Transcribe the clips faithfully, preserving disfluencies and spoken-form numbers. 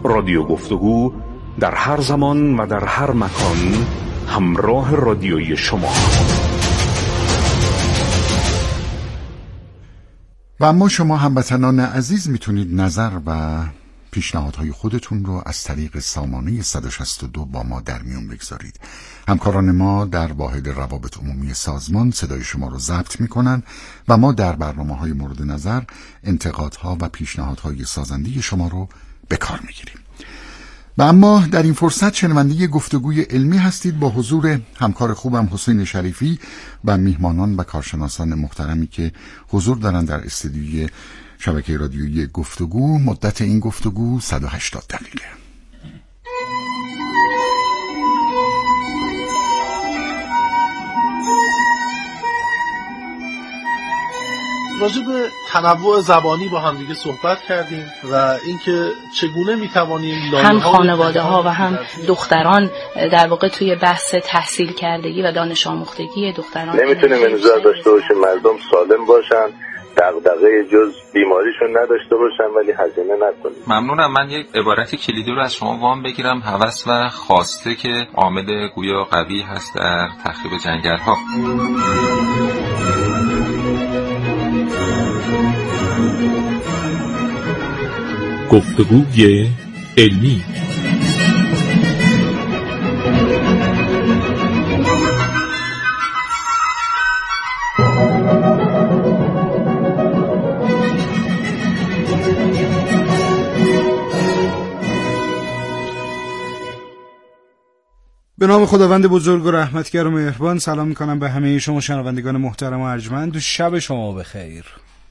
رادیو گفتگو در هر زمان و در هر مکان همراه رادیوی شما. و اما شما هموطنان عزیز میتونید نظر و پیشنهادهای خودتون رو از طریق سامانه صد و شصت و دو با ما در میون بگذارید. همکاران ما در واحد روابط عمومی سازمان صدای شما رو ضبط میکنن و ما در برنامه‌های مورد نظر انتقادها و پیشنهادهای سازنده شما رو به کار میگیریم. و اما در این فرصت شنونده گفتگوی علمی هستید با حضور همکار خوبم حسین شریفی و میهمانان و کارشناسان محترمی که حضور دارن در استودیوی شبکه رادیویی گفتگو. مدت این گفتگو صد و هشتاد دقیقه. راجع به تنوع زبانی با هم دیگه صحبت کردیم و اینکه چگونه میتوانیم هم خانواده ها و هم دختران در واقع توی بحث تحصیل کردگی و دانش آموختگی دختران نمیتونیم انتظار داشته باشیم مردم سالم باشن، دغدغه جز بیماریشون نداشته باشن ولی هزینه نکنیم. ممنونم. من یک عبارت کلیدی رو از شما وام بگیرم. هوس و خواسته که عامل گویا قوی هست در تخریب جنگل‌ها. گفتگوی علمی. به نام خداوند بزرگ و رحمتگر و مهربان سلام میکنم به همه شما شنوندگان محترم و ارجمند. شب شما بخیر.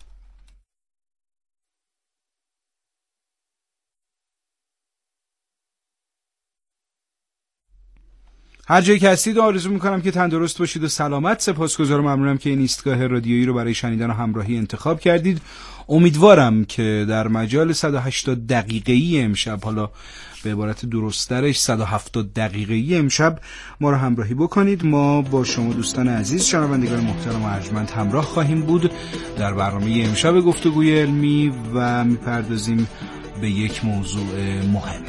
هر جایی که هستید آرزو میکنم که تندرست باشید و سلامت. سپاسگزارم، ممنونم که این ایستگاه رادیویی رو برای شنیدن و همراهی انتخاب کردید. امیدوارم که در مجال صد و هشتاد دقیقه‌ای امشب، حالا به عبارت درست‌ترش صد و هفتاد دقیقه‌ای امشب ما رو همراهی بکنید. ما با شما دوستان عزیز شنوندگان محترم و ارجمند همراه خواهیم بود در برنامه امشب گفتگوی علمی و میپردازیم به یک موضوع مهم.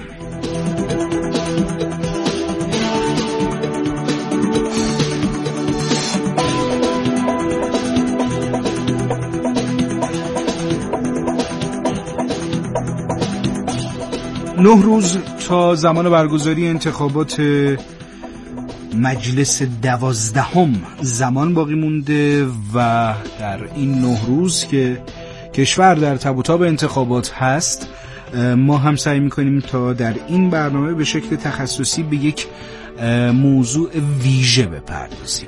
نه روز تا زمان برگزاری انتخابات مجلس دوازدهم زمان باقی مونده و در این نه روز که کشور در تب و تاب انتخابات هست، ما هم سعی میکنیم تا در این برنامه به شکل تخصصی به یک موضوع ویژه بپردازیم.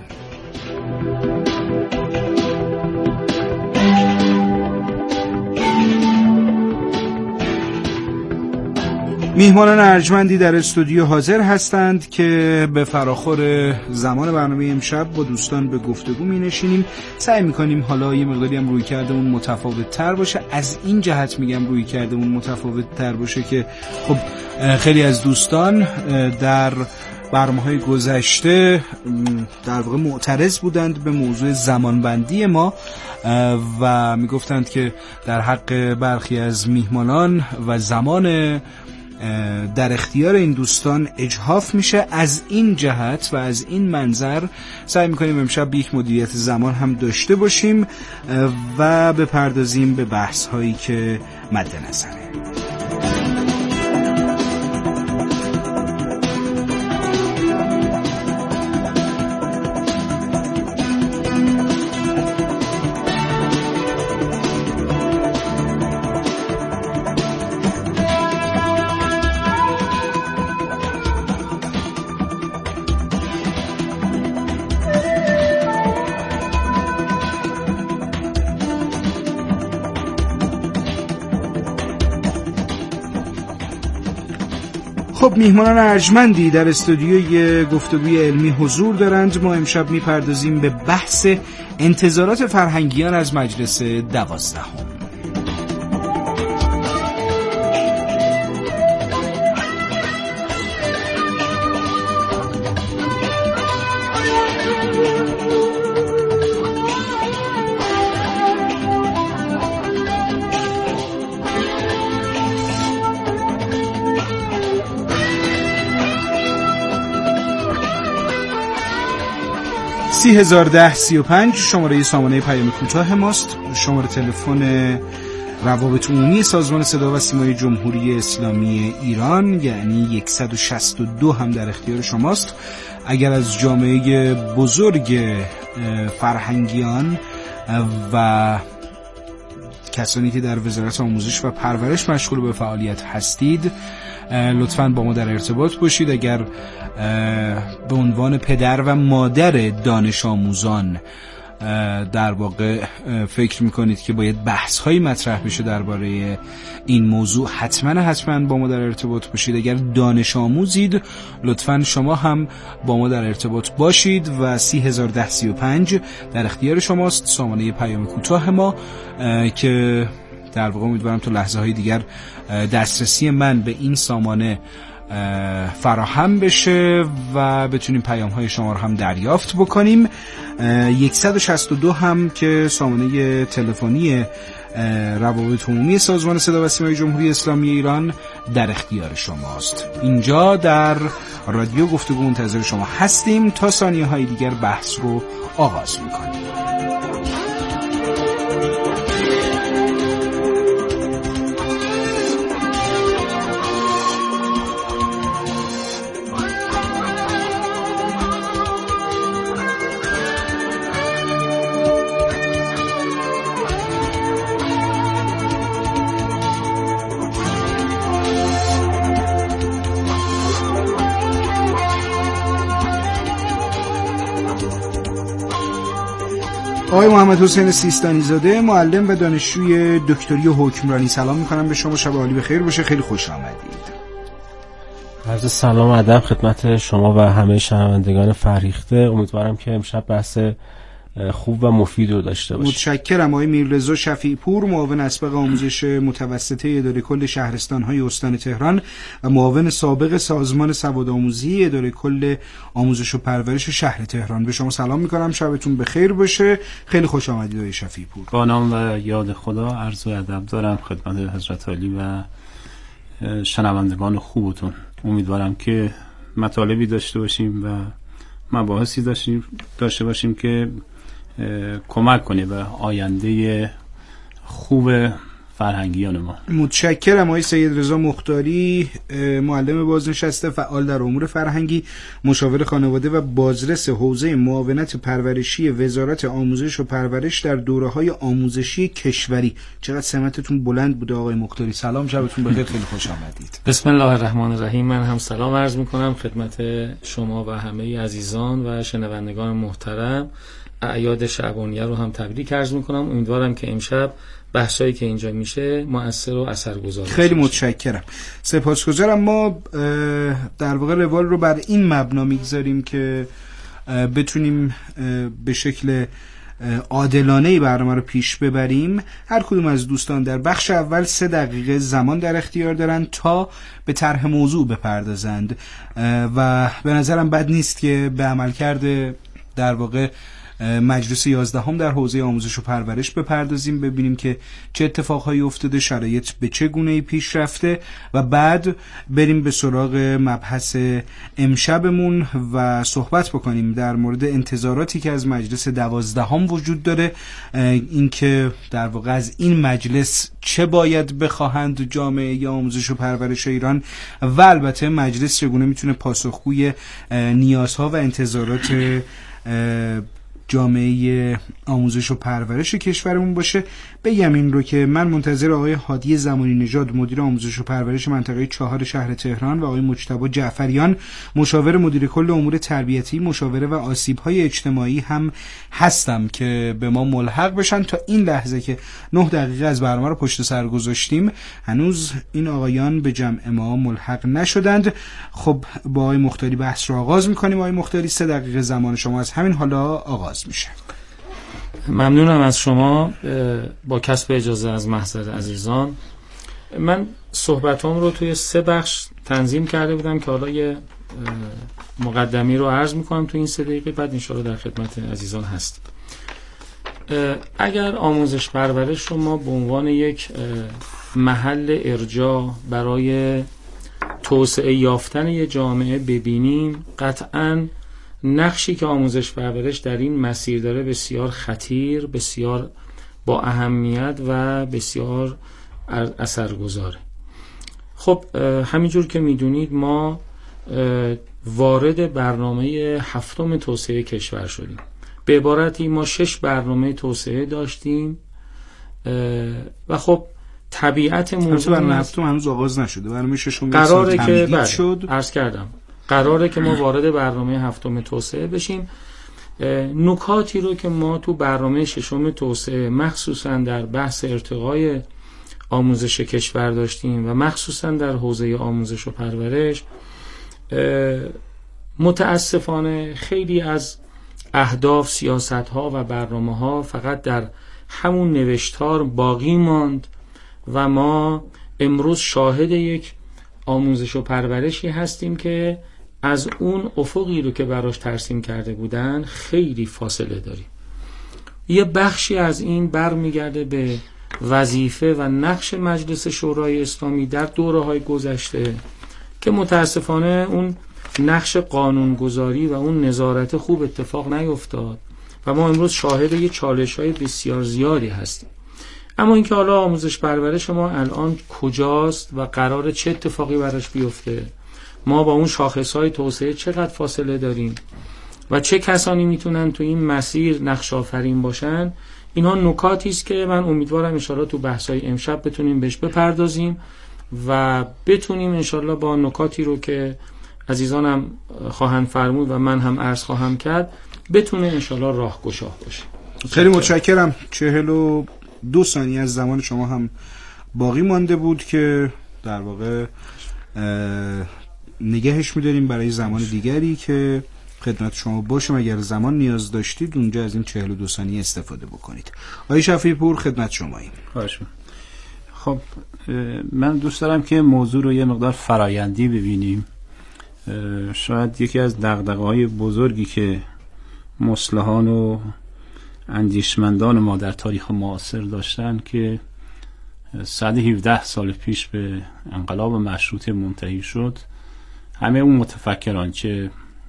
میهمانان ارجمندی در استودیو حاضر هستند که به فراخور زمان برنامه امشب با دوستان به گفتگو می نشینیم. سعی می کنیم حالا یه مقداری هم روی کردمون متفاوت تر باشه. از این جهت میگم روی کردمون متفاوت تر باشه که خب خیلی از دوستان در برنامه‌های گذشته در واقع معترض بودند به موضوع زمانبندی ما و میگفتند که در حق برخی از میهمانان و زمان در اختیار این دوستان اجحاف میشه. از این جهت و از این منظر سعی میکنیم امشب یک مدیریت زمان هم داشته باشیم و بپردازیم به بحث هایی که مد نظره. خب میهمانان ارجمندی در استودیوی گفتگوی علمی حضور دارند. ما امشب میپردازیم به بحث انتظارات فرهنگیان از مجلس دوازدهم. سی هزار ده سی و پنج شماره سامانه پیام کوتاه ماست. شماره تلفن روابط عمومی سازمان صدا و سیمای جمهوری اسلامی ایران یعنی صد و شصت و دو هم در اختیار شماست. اگر از جامعه بزرگ فرهنگیان و کسانی که در وزارت آموزش و پرورش مشغول به فعالیت هستید لطفاً با ما در ارتباط باشید. اگر به عنوان پدر و مادر دانش آموزان در واقع فکر میکنید که باید بحث هایی مطرح بشه درباره این موضوع، حتما حتما با ما در ارتباط باشید. اگر دانش آموزید لطفا شما هم با ما در ارتباط باشید و سی هزار ده سی و پنج در اختیار شماست، سامانه پیام کوتاه ما که در واقع امیدوارم تو لحظه های دیگر دسترسی من به این سامانه فراهم بشه و بتونیم پیام های شما رو هم دریافت بکنیم. صد و شصت و دو هم که سامانه تلفنی روابط عمومی سازمان صدا و سیمای جمهوری اسلامی ایران در اختیار شماست. اینجا در رادیو گفتگو منتظر شما هستیم تا ثانیه های دیگر بحث رو آغاز میکنیم. آقای محمد حسین سیستانی زاده، معلم و دانشجوی دکتری حکمرانی، سلام میکنم به شما. شب عالی بخیر باشه، خیلی خوش آمدید. عرض سلام و ادب خدمت شما و همه شنوندگان فریخته. امیدوارم که امشب بحث خوب و مفید رو داشته باشیم. متشکرم. آقای میررضا شفیعی پور، معاون اسبق آموزش متوسطه اداره کل شهرستان‌های استان تهران و معاون سابق سازمان سوادآموزی اداره کل آموزش و پرورش شهر تهران، به شما سلام می‌کنم. شبتون بخیر باشه. خیلی خوش آمدید آقای شفیعی پور. با نام و یاد خدا عرض ادب دارم خدمت حضرت عالی و شنوندگان خوبتون. امیدوارم که مطالبی داشته باشیم و مباحثی داشتیم داشته باشیم که کمک کنه به آینده خوب فرهنگیان ما. متشکرم. آقای سید رضا مختاری، معلم بازنشسته، فعال در امور فرهنگی، مشاور خانواده و بازرس حوزه معاونت پرورشی وزارت آموزش و پرورش در دوره‌های آموزشی کشوری. چقدر سمتتون بلند بوده آقای مختاری. سلام، شبتون بخیر، خیلی خوش آمدید. بسم الله الرحمن الرحیم. من هم سلام عرض می‌کنم خدمت شما و همه عزیزان و شنوندگان محترم. اعیاد شعبانیه رو هم تبریک عرض میکنم. امیدوارم که امشب بحثایی که اینجا میشه مؤثر و اثرگذار باشه. خیلی متشکرم، سپاسگزارم. ما در واقع روال رو بر این مبنا میگذاریم که بتونیم به شکل عادلانه‌ای برنامه رو پیش ببریم. هر کدوم از دوستان در بخش اول سه دقیقه زمان در اختیار دارن تا به طرح موضوع بپردازند و به نظرم بد نیست که به عملکرد در واقع مجلس یازدهم در حوزه آموزش و پرورش بپردازیم، ببینیم که چه اتفاقهایی افتاده، شرایط به چه گونه‌ای پیش رفته و بعد بریم به سراغ مبحث امشبمون و صحبت بکنیم در مورد انتظاراتی که از مجلس دوازدهم وجود داره، اینکه در واقع از این مجلس چه باید بخواهند جامعه آموزش و پرورش ایران و البته مجلس چگونه میتونه پاسخگوی نیازها و انتظارات جامعه آموزش و پرورش کشورمون باشه. بگم این رو که من منتظر آقای هادی زمانی نژاد، مدیر آموزش و پرورش منطقه چهار شهر تهران و آقای مجتبی جعفریان، مشاور مدیر کل امور تربیتی، مشاوره و آسیب‌های اجتماعی هم هستم که به ما ملحق بشن. تا این لحظه که نه دقیقه از برنامه رو پشت سر گذاشتیم هنوز این آقایان به جمع ما ملحق نشدند. خب با آقای مختاری بحث رو آغاز می‌کنیم. آقای مختاری، سه دقیقه زمان شما از همین حالا آغاز میشه. ممنونم از شما. با کسب اجازه از محضر عزیزان، من صحبتام رو توی سه بخش تنظیم کرده بودم که حالا یه مقدمی رو عرض میکنم تو این سه دقیقه، بعد انشاءالله در خدمت عزیزان هست. اگر آموزش پرورش رو ما به عنوان یک محل ارجاع برای توسعه یافتن یه جامعه ببینیم، قطعاً نقشی که آموزش پرورش در این مسیر داره بسیار خطیر، بسیار با اهمیت و بسیار اثرگذاره. خب همینجور که میدونید ما وارد برنامه هفتم توسعه کشور شدیم. به عبارتی ما شش برنامه توسعه داشتیم و خب طبیعت موضوع برنامه هفتم هنوز آغاز نشده، برنامه ششم قراره که بعد شد. عرض کردم قراره که ما وارد برنامه هفتم توسعه بشیم. نکاتی رو که ما تو برنامه ششم توسعه مخصوصا در بحث ارتقای آموزش کشور داشتیم و مخصوصا در حوزه آموزش و پرورش، متاسفانه خیلی از اهداف، سیاست‌ها و برنامه‌ها فقط در همون نوشتار باقی ماند و ما امروز شاهد یک آموزش و پرورشی هستیم که از اون افقی رو که براش ترسیم کرده بودن خیلی فاصله داریم. یه بخشی از این برمیگرده به وظیفه و نقش مجلس شورای اسلامی در دوره‌های گذشته که متاسفانه اون نقش قانونگذاری و اون نظارت خوب اتفاق نیفتاد و ما امروز شاهد یه چالش‌های بسیار زیادی هستیم. اما اینکه حالا آموزش پرورش ما الان کجاست و قراره چه اتفاقی براش بیفته، ما با اون شاخص‌های توسعه چقدر فاصله داریم و چه کسانی میتونن تو این مسیر نقش آفرین باشن، اینا نکاتی است که من امیدوارم ان شاءالله تو بحث‌های امشب بتونیم بهش بپردازیم و بتونیم ان شاءالله با نکاتی رو که عزیزانم خواهند فرمود و من هم عرض خواهم کرد بتونه ان شاءالله راهگشا باشه. خیلی متشکرم. چهل و دو ثانیه از زمان شما هم باقی مانده بود که در واقع نگهش می‌داریم برای زمان دیگری که خدمت شما باشم. اگر زمان نیاز داشتید اونجا از این چهل و دو ثانیه استفاده بکنید. آقای شفیعی پور خدمت شماییم. خواهش می‌کنم. خب من دوست دارم که موضوع رو یه مقدار فرایندی ببینیم. شاید یکی از دغدغه‌های بزرگی که مصلحان و اندیشمندان ما در تاریخ معاصر داشتن که صد و هفده سال پیش به انقلاب مشروطه منتهی شد، همه اون متفکران چه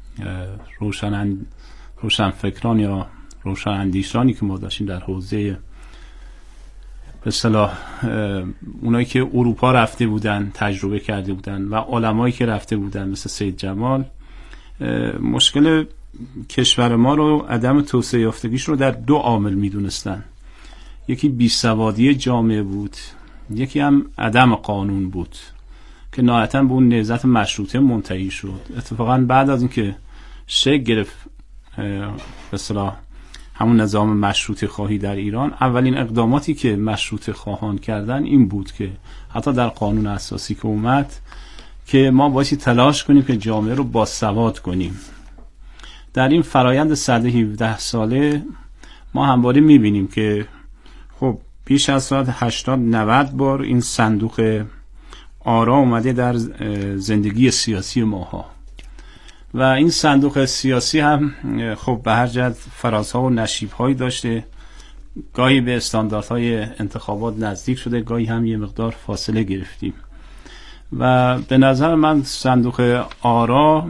روشن روشن فکران یا روشن اندیشانی که ما داشتیم در حوزه به اصطلاح اونایی که اروپا رفته بودن تجربه کرده بودن و علمایی که رفته بودن مثل سید جمال، مشکل کشور ما رو عدم توسعه یافتگیش رو در دو عامل میدونستن. یکی بیسوادی جامعه بود، یکی هم عدم قانون بود که نهایتاً به اون نهضت مشروطه منتهی شد. اتفاقاً بعد از اینکه شکل گرفت به اصطلاح همون نظام مشروطه خواهی در ایران، اولین اقداماتی که مشروطه خواهان کردن این بود که حتی در قانون اساسی که اومد که ما بایستی تلاش کنیم که جامعه رو باسواد کنیم. در این فرایند صد و هفده ساله ما همواره میبینیم که خب بیش از هشتاد نود بار این صندوق آرا اومده در زندگی سیاسی ماها و این صندوق سیاسی هم خب به هر جهت فرازها و نشیب‌هایی داشته، گاهی به استانداردهای انتخابات نزدیک شده، گاهی هم یه مقدار فاصله گرفتیم و به نظر من صندوق آرا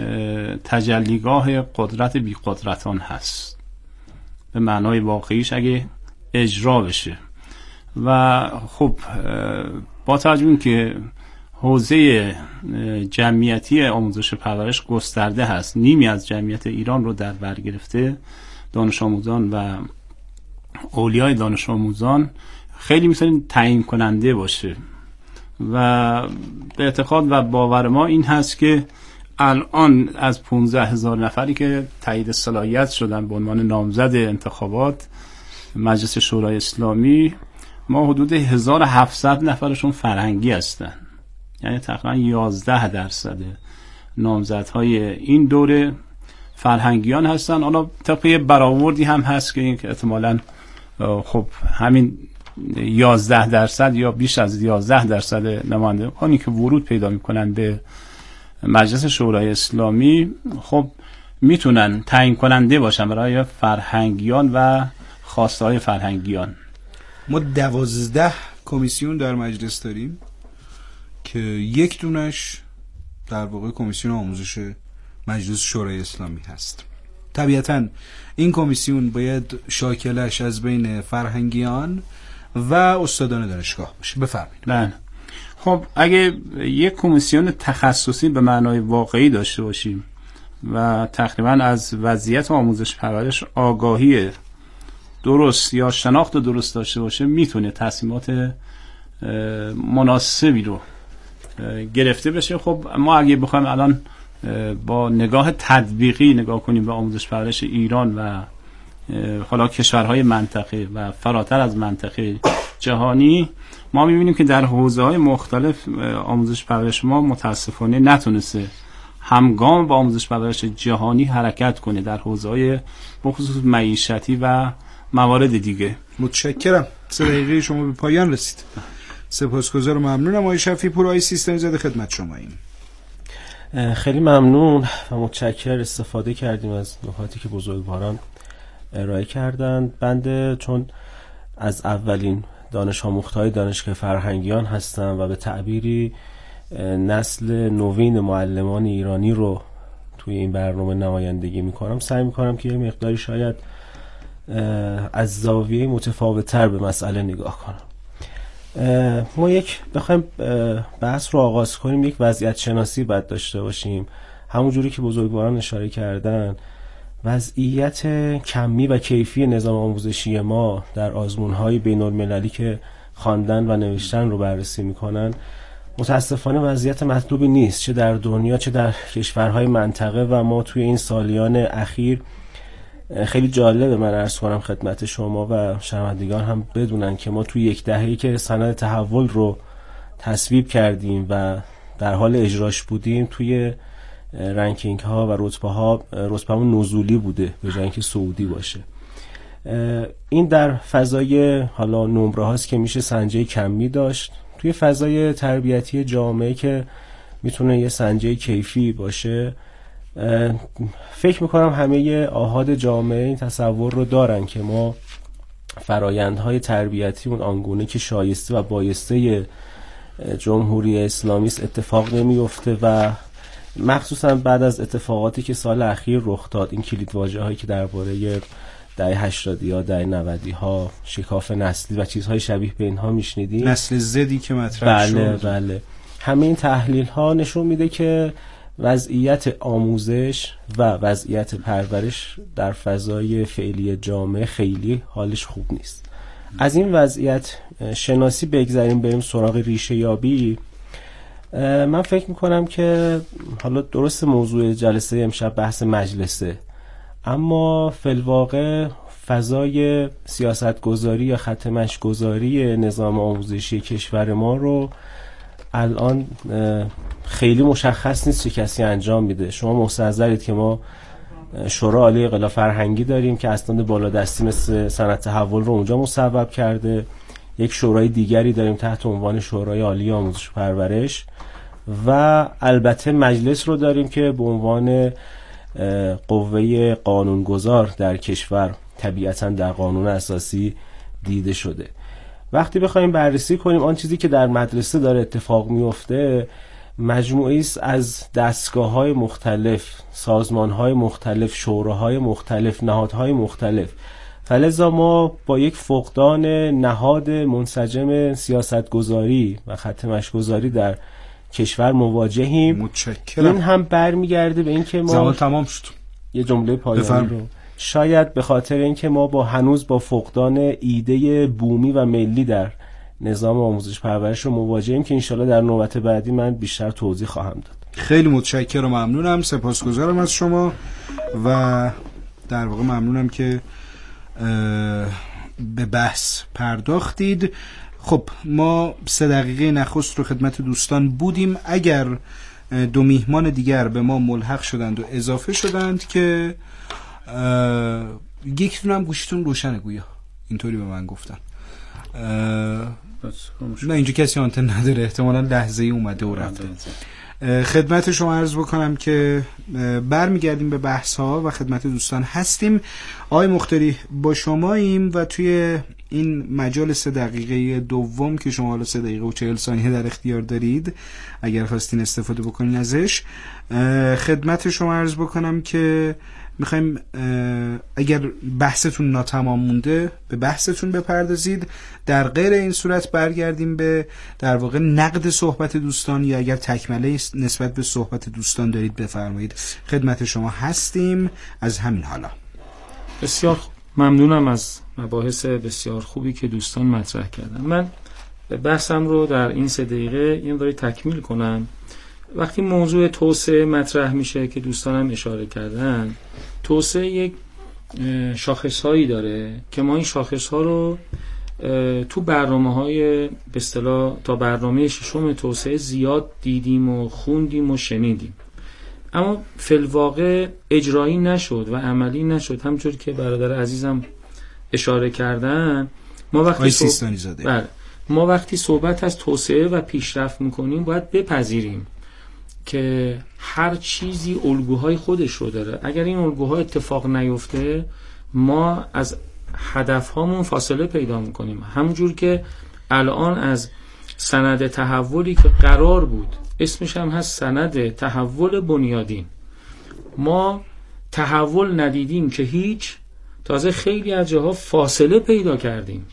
تجلیگاه قدرت بی قدرتان هست به معنای واقعیش اگه اجرا بشه. و خب با توجه این که حوزه جمعیتی آموزش پرورش گسترده هست، نیمی از جمعیت ایران رو در بر گرفته، دانش آموزان و اولیای دانش آموزان خیلی میتونه تعیین کننده باشه و به اعتقاد و باور ما این هست که الان از پانزده هزار نفری که تایید صلاحیت شدن به عنوان نامزد انتخابات مجلس شورای اسلامی، ما حدود هزار و هفتصد نفرشون فرهنگی هستن، یعنی تقریبا یازده درصد نامزدهای این دوره فرهنگیان هستن. حالا طبقه برآوردی هم هست که احتمالاً خب همین یازده درصد یا بیش از یازده درصد نمایندگانی که ورود پیدا میکنن به مجلس شورای اسلامی خب میتونن تعیین کننده باشن برای فرهنگیان و خواسته های فرهنگیان. ما دوازده کمیسیون در مجلس داریم که یک دونش در واقع کمیسیون آموزش مجلس شورای اسلامی هست. طبیعتاً این کمیسیون باید شاکلش از بین فرهنگیان و استادان دانشگاه باشه. بفرمایید. بله. خب اگه یک کمیسیون تخصصی به معنای واقعی داشته باشیم و تقریباً از وضعیت آموزش پرورش آگاهی درست یا شناخت درست داشته باشه، میتونه تصمیمات مناسبی رو گرفته بشه. خب ما اگه بخوایم الان با نگاه تطبیقی نگاه کنیم به آموزش پرورش ایران و حالا کشورهای منطقه و فراتر از منطقه جهانی، ما میبینیم که در حوزه‌های مختلف آموزش پرورش ما متاسفانه نتونسته همگام با آموزش پرورش جهانی حرکت کنه در حوزه‌های بخصوص معیشتی و موارد دیگه. متشکرم. سه دقیقه شما به پایان رسید. سپاسگزارم، ممنونم. آقای شفیع پور، آقای سیستم زده خدمت شما. این خیلی ممنون و متشکر، استفاده کردیم از نکاتی که بزرگواران ارائه کردند. بنده چون از اولین دانش آموختهای دانشگاه فرهنگیان هستم و به تعبیری نسل نوین معلمان ایرانی رو توی این برنامه نمایندگی میکنم، سعی میکنم که یه مقداری شاید از زاویه متفاوت‌تر به مسئله نگاه کنم. ما یک بخوایم بحث رو آغاز کنیم، یک وضعیت شناسی باید داشته باشیم. همون جوری که بزرگواران اشاره کردن، وضعیت کمی و کیفی نظام آموزشی ما در آزمون‌های بین‌المللی که خواندن و نوشتن رو بررسی میکنن، متاسفانه وضعیت مطلوبی نیست، چه در دنیا چه در کشورهای منطقه. و ما توی این سالیان اخیر، خیلی جالبه من عرض کنم خدمت شما و شنوندگان هم بدونن که ما توی یک دهه‌ای که سند تحول رو تصویب کردیم و در حال اجراش بودیم، توی رنکینگ ها و رتبه ها رتبه‌مون نزولی بوده به جای اینکه صعودی باشه. این در فضای حالا نمره هاست که میشه سنجه کمی داشت. توی فضای تربیتی جامعه که میتونه یه سنجه کیفی باشه، فکر میکنم همه آحاد جامعه این تصور رو دارن که ما فرایندهای تربیتی اون آنگونه که شایسته و بایسته جمهوری اسلامی است اتفاق نمیفته و مخصوصا بعد از اتفاقاتی که سال اخیر رخ داد، این کلیدواژه هایی که درباره دهه هشتادی ها دهه نودی ها شکاف نسلی و چیزهای شبیه به اینها میشنیدیم، نسل زدی که مطرح شد. بله بله همه این تحلیل ها نشون میده که وضعیت آموزش و وضعیت پرورش در فضای فعلی جامعه خیلی حالش خوب نیست. از این وضعیت شناسی بگذاریم بریم سراغ ریشه یابی. من فکر میکنم که حالا درست موضوع جلسه امشب بحث مجلسه، اما فی‌الواقع فضای سیاست گذاری یا خط مشی گذاری نظام آموزشی کشور ما رو الان خیلی مشخص نیست چه کسی انجام میده. شما مستحضرید که ما شورای عالی انقلاب فرهنگی داریم که اسناد بالادستی مثل سند تحول رو اونجا مصوب کرده. یک شورای دیگری داریم تحت عنوان شورای عالی آموزش و پرورش و البته مجلس رو داریم که به عنوان قوه قانونگذار در کشور طبیعتاً در قانون اساسی دیده شده. وقتی بخوایم بررسی کنیم آن چیزی که در مدرسه داره اتفاق میفته، مجموعی است از دستگاه‌های مختلف، سازمان‌های مختلف، شوراهای مختلف، نهادهای مختلف. فلذا ما با یک فقدان نهاد منسجم سیاستگذاری و خط مشی‌گذاری در کشور مواجهیم. متشکرم. این هم برمیگرده به اینکه ما زمان تمام شد. یه جمله پایانی رو شاید به خاطر اینکه ما با هنوز با فقدان ایده بومی و ملی در نظام آموزش پرورش رو مواجهیم که انشالله در نوبت بعدی من بیشتر توضیح خواهم داد. خیلی متشکرم و ممنونم، سپاسگزارم از شما و در واقع ممنونم که به بحث پرداختید. خب ما سه دقیقه نخست رو خدمت دوستان بودیم. اگر دو میهمان دیگر به ما ملحق شدند و اضافه شدند که یکیتون هم گوشتون روشنه گویا، اینطوری به من گفتن. نه اینجا کسی آنتن نداره، احتمالا لحظه‌ای اومده و رفته. خدمت شما عرض بکنم که برمیگردیم به بحث ها و خدمت دوستان هستیم. آقای مختاری با شماییم و توی این مجال سه دقیقه دوم که شما حالا سه دقیقه و چهل ثانیه در اختیار دارید اگر خواستین استفاده بکنین ازش، خدمت شما عرض بکنم که میخوایم اگر بحثتون ناتمام مونده به بحثتون بپردازید، در غیر این صورت برگردیم به در واقع نقد صحبت دوستان یا اگر تکمله نسبت به صحبت دوستان دارید بفرمایید. خدمت شما هستیم از همین حالا. بسیار ممنونم از مباحث بسیار خوبی که دوستان مطرح کردن. من بحثم رو در این سه دقیقه این داری تکمیل کنم. وقتی موضوع توسعه مطرح میشه که دوستانم اشاره کردن، توسعه یک شاخصهایی داره که ما این شاخصها رو تو برنامه‌های به اصطلاح تا برنامه ششم توسعه زیاد دیدیم و خوندیم و شنیدیم، اما فی الواقع اجرایی نشد و عملی نشد. همونطور که برادر عزیزم اشاره کردن، ما وقتی سیستانی زاده بله ما وقتی صحبت از توسعه و پیشرفت میکنیم باید بپذیریم که هر چیزی الگوهای خودش رو داره. اگر این الگوها اتفاق نیفته ما از هدفهامون فاصله پیدا میکنیم. همونجور که الان از سند تحولی که قرار بود، اسمش هم هست سند تحول بنیادین، ما تحول ندیدیم که هیچ، تازه خیلی از جاها فاصله پیدا کردیم.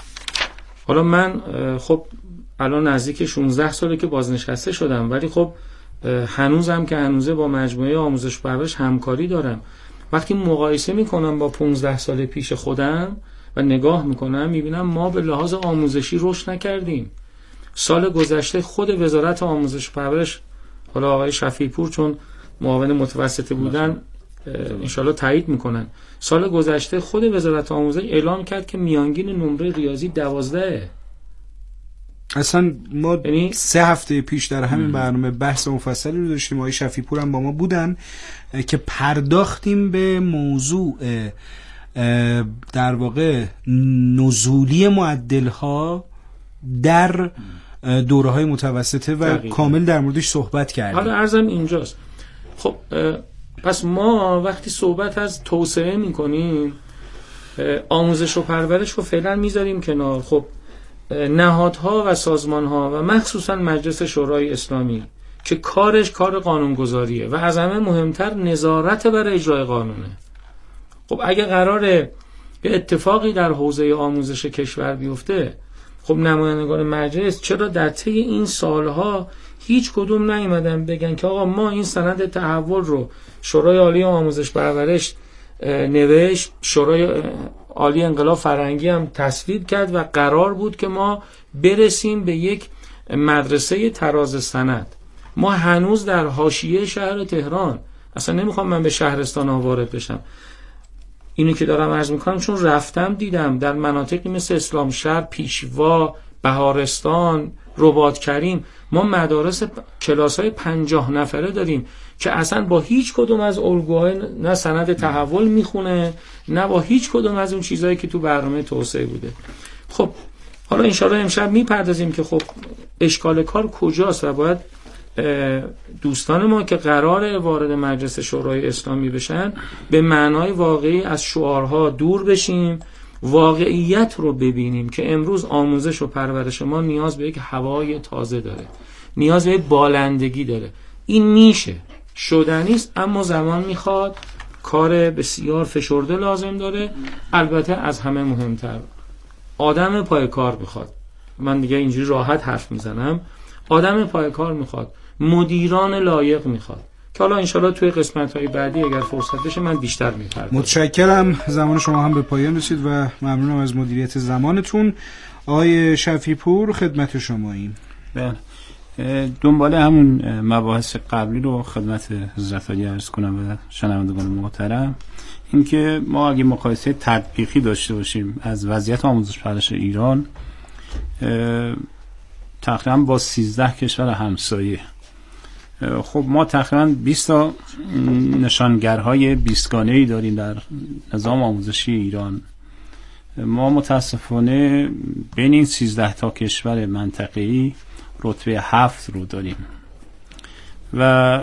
حالا من خب الان نزدیک شانزده ساله که بازنشسته شدم، ولی خب هنوزم که هنوزه با مجموعه آموزش و پرورش همکاری دارم. وقتی مقایسه میکنم با پانزده سال پیش خودم و نگاه میکنم میبینم ما به لحاظ آموزشی رشد نکردیم. سال گذشته خود وزارت آموزش و پرورش، حالا آقای شفیعی پور چون معاون متوسطه بودن انشالله تایید میکنن، سال گذشته خود وزارت آموزش اعلام کرد که میانگین نمره ریاضی دوازده. اصلا ما یعنی سه هفته پیش در همین ام. برنامه بحث مفصلی رو داشتیم، آقای شفیعی پور هم با ما بودن که پرداختیم به موضوع در واقع نزولی معدل‌ها در دوره‌های متوسطه و دقیقا. کامل در موردش صحبت کردیم. حالا عرضم اینجاست. خب پس ما وقتی صحبت از توسعه می‌کنیم، آموزش و پرورش رو فعلا میذاریم کنار. خب نهادها و سازمانها و مخصوصا مجلس شورای اسلامی که کارش کار قانونگذاریه و از همه مهمتر نظارت بر اجرای قانونه. خب اگه قراره یه اتفاقی در حوزه آموزش کشور بیفته، خب نمایندگان مجلس چرا در طی این سالها هیچ کدوم نیومدن بگن که آقا ما این سند تحول رو شورای عالی آموزش پرورش نوشت، شورای عالی انقلاب فرهنگی هم تصویب کرد و قرار بود که ما برسیم به یک مدرسه تراز سند. ما هنوز در حاشیه شهر تهران، اصلا نمیخوام من به شهرستان ها وارد بشم، اینو که دارم عرض میکنم چون رفتم دیدم در مناطقی مثل اسلام شهر، پیشوا، بهارستان، رباط کریم ما مدارس کلاس‌های پنجاه نفره داریم که اصلا با هیچ کدوم از الگوهای نه سند تحول میخونه نه با هیچ کدوم از اون چیزهایی که تو برنامه توسعه بوده. خب حالا انشاءالله امشب میپردازیم که خب اشکال کار کجاست و باید دوستان ما که قراره وارد مجلس شورای اسلامی بشن به معنای واقعی از شعارها دور بشیم، واقعیت رو ببینیم که امروز آموزش و پرورش ما نیاز به یک هوای تازه داره، نیاز به یک بالندگی داره. این میشه، شدنی است، اما زمان میخواد، کار بسیار فشرده لازم داره. البته از همه مهمتر آدم پای کار میخواد. من دیگه اینجوری راحت حرف میزنم، آدم پای کار میخواد، مدیران لایق میخواد که حالا انشالله توی قسمت‌های بعدی اگر فرصت بشه من بیشتر میپردازم. متشکرم. زمان شما هم به پایان رسید و ممنونم از مدیریت زمانتون. آقای شفیعی پور خدمت شماییم. بله، دنباله همون مباحث قبلی رو خدمت حضرت عالی عرض کنم و شنوندگان محترم، اینکه ما اگه مقایسه تطبیقی داشته باشیم از وضعیت آموزش پرورش ایران تقریبا با سیزده کشور همسایه، خب ما تقریبا بیست تا نشانگرهای بیستگانه‌ای داریم در نظام آموزشی ایران. ما متاسفانه بین این سیزده تا کشور منطقه‌ای رتبه هفت رو داریم و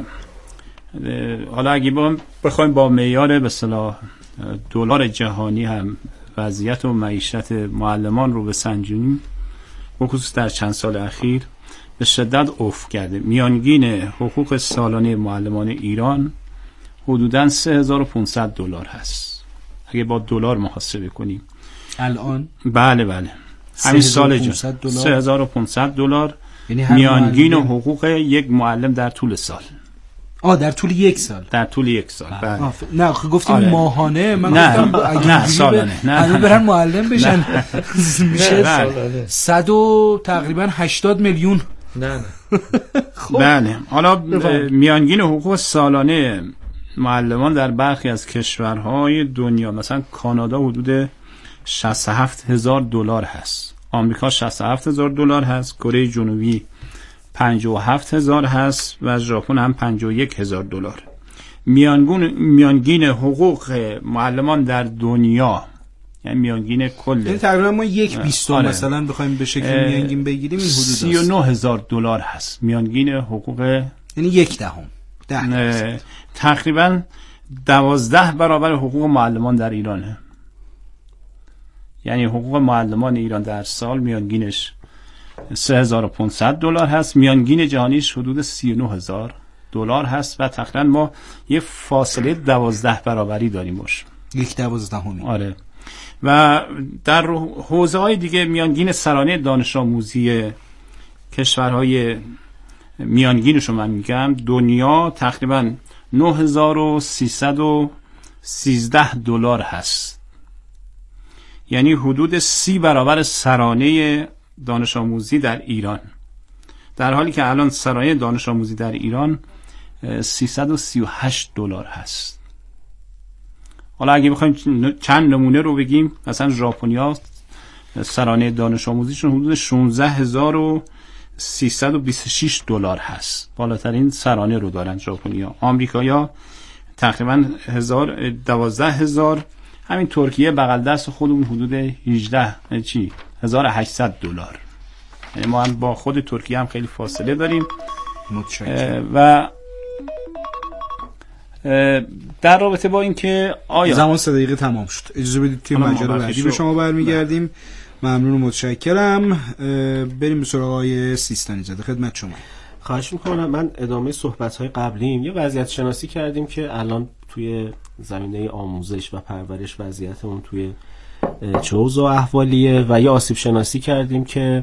حالا اگه بخوایم با معیار به اصطلاح دلار جهانی هم وضعیت و معیشت معلمان رو بسنجونیم، بخصوص در چند سال اخیر به شدت افت کرده. میانگین حقوق سالانه معلمان ایران حدوداً سه هزار و پانصد دلار هست اگه با دلار محاسبه کنیم الان. بله بله همین سال جان سه هزار و پانصد دلار یعنی میانگین معلم... حقوق یک معلم در طول سال. آه در طول یک سال در طول یک سال بله. نه گفتیم آره. ماهانه. من نه گفتم نه سالانه. نه همه برن معلم بشن میشه صد و تقریبا هشتاد میلیون. نه نه خب. بله حالا میانگین حقوق سالانه معلمان در برخی از کشورهای دنیا مثلا کانادا حدود شصت و هفت هزار دلار هست، آمریکا شصت و هفت هزار دلار هست، کره جنوبی پنجاه و هفت هزار هست و ژاپن هم پنجاه و یک هزار دلار. میانگین میانگین حقوق معلمان در دنیا یعنی میانگین کل یعنی تقریبا ما یک بیستم آره. مثلا بخوایم به شکل میانگین بگیریم این حدود سی و نه هزار دلار هست میانگین حقوق، یعنی یک دهم ده تقریبا دوازده برابر حقوق معلمان در ایرانه. یعنی حقوق معلمان ایران در سال میانگینش سه هزار و پانصد دلار هست، میانگین جهانیش حدود سی و نه هزار دلار هست و تقریبا ما یه فاصله دوازده برابری داریم باش یک دوازدهمی. آره. و در حوزه های دیگه میانگین سرانه دانش آموزی کشورهای میانگینشو من میگم دنیا تقریبا نه هزار و سیصد و سیزده دلار هست، یعنی حدود سی برابر سرانه دانش آموزی در ایران، در حالی که الان سرانه دانش آموزی در ایران سیصد و سی و هشت دلار هست. حالا اگه بخوایم چند نمونه رو بگیم، مثلا ژاپنیا سرانه دانش آموزیشون حدود شانزده هزار و سیصد و بیست و شش دلار هست، بالاترین سرانه رو دارن ژاپنیا. آمریکایا تقریبا هزار دوازده هزار، همین ترکیه بغل دست خودمون حدود هجده چی هزار و هشتصد دلار. یعنی ما هم با خود ترکیه هم خیلی فاصله داریم. متشکرم. و در رابطه با این که آیا زمان سه دقیقه تمام شد، اجازه بدید توی ماجرا بعدی به شما برمیگردیم. ممنون و متشکرم. بریم به سراغ آقای سیستانی زاده، خدمت شما. خواهش میکنم. من ادامه صحبت‌های قبلیم یه وضعیت شناسی کردیم که الان توی زمینه آموزش و پرورش وضعیتمون توی چه اوضاع احوالیه و یه آسیب شناسی کردیم که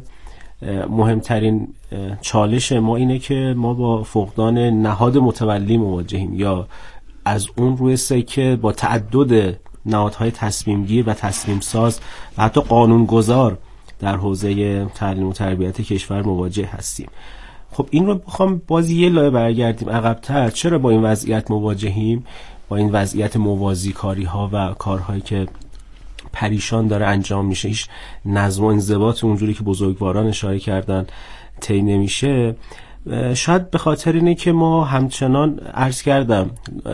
مهمترین چالش ما اینه که ما با فقدان نهاد متولی مواجهیم، یا از اون روی سکه با تعدد نهادهای تصمیم گیر و تصمیم ساز و حتی قانونگذار در حوزه تعلیم و تربیت کشور مواجه هستیم. خب این رو بخوام بازی یه لایه برگردیم عقب‌تر، چرا با این وضعیت مواجهیم؟ با این وضعیت موازی کاری ها و کارهایی که پریشان داره انجام میشه، هیچ نظم و انضباط اونجوری که بزرگواران اشاره کردن طی نمیشه. شاید به خاطر اینه که ما همچنان عرض کردم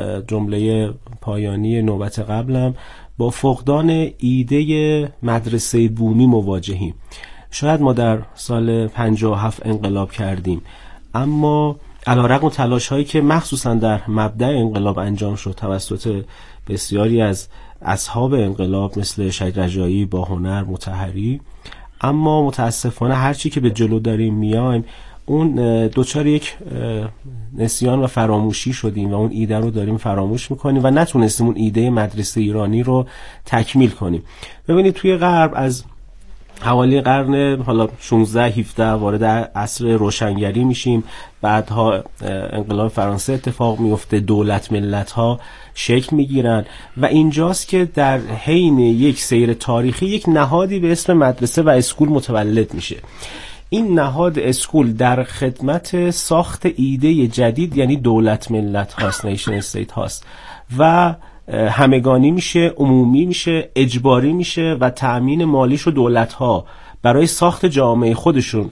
جمله پایانی نوبت قبلم با فقدان ایده مدرسه بومی مواجهیم. شاید ما در سال پنجاه و هفت انقلاب کردیم، اما علیرغم تلاش هایی که مخصوصا در مبدأ انقلاب انجام شد توسط بسیاری از اصحاب انقلاب مثل شهید رجایی، با هنر، مطهری، اما متاسفانه هرچی که به جلو داریم میایم اون دوچار یک نسیان و فراموشی شدیم و اون ایده رو داریم فراموش میکنیم و نتونستیم اون ایده مدرسه ایرانی رو تکمیل کنیم. ببینید توی غرب از حوالی قرن حالا شانزده هفده وارد عصر روشنگری میشیم، بعدها انقلاب فرانسه اتفاق میفته، دولت ملت ها شکل میگیرن و اینجاست که در حین یک سیر تاریخی یک نهادی به اسم مدرسه و اسکول متولد میشه. این نهاد اسکول در خدمت ساخت ایده جدید یعنی دولت ملت هاست، نیشن استیت هاست و همگانی میشه، عمومی میشه، اجباری میشه و تأمین مالیش رو دولت ها برای ساخت جامعه خودشون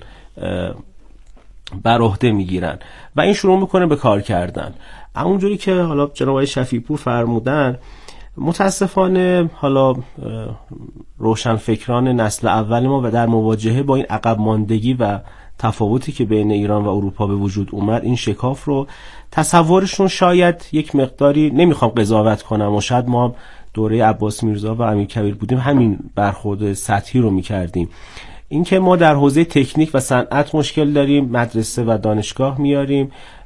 بر عهده میگیرن و این شروع میکنه به کار کردن. همونجوری که حالا جناب آقای شفیع‌پور فرمودن، متاسفانه حالا روشنفکران نسل اول ما و در مواجهه با این عقب ماندگی و تفاوتی که بین ایران و اروپا به وجود اومد، این شکاف رو تصورشون شاید یک مقداری، نمیخوام قضاوت کنم و شاید ما دوره عباس میرزا و امیرکبیر بودیم همین برخورد سطحی رو میکردیم. اینکه ما در حوزه تکنیک و صنعت مشکل داریم، مدرسه و دانشگاه میاریم،